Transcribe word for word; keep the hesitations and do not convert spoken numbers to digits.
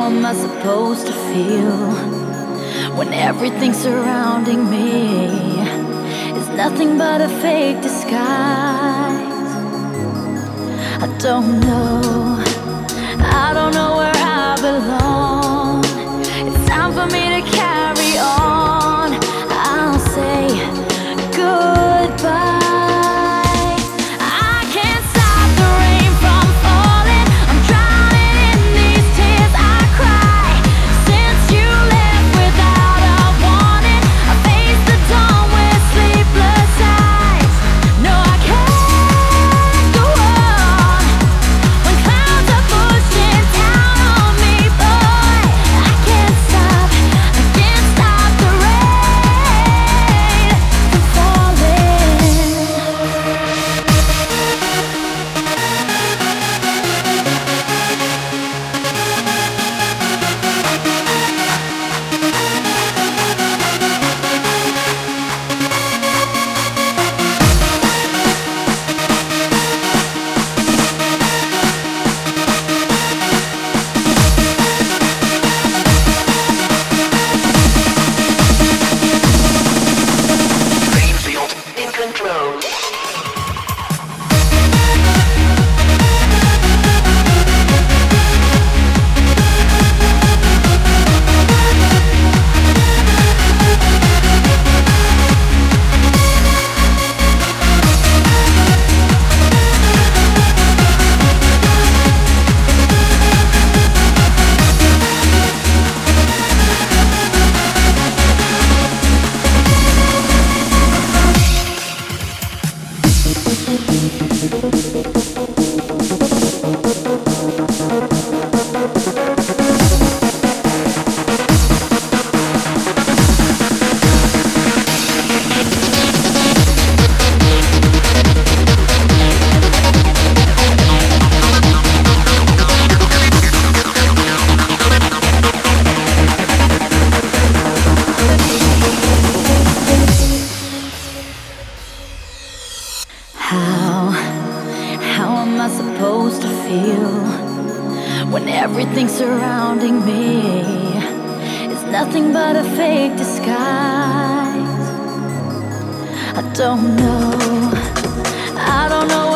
am I supposed to feel when everything surrounding me is nothing but a fake disguise? I don't know, I don't know where I belong. It's time for me to carry on. I'll say goodbye. How, how am I supposed to feel when everything surrounding me is nothing but a fake disguise? I don't know, I don't know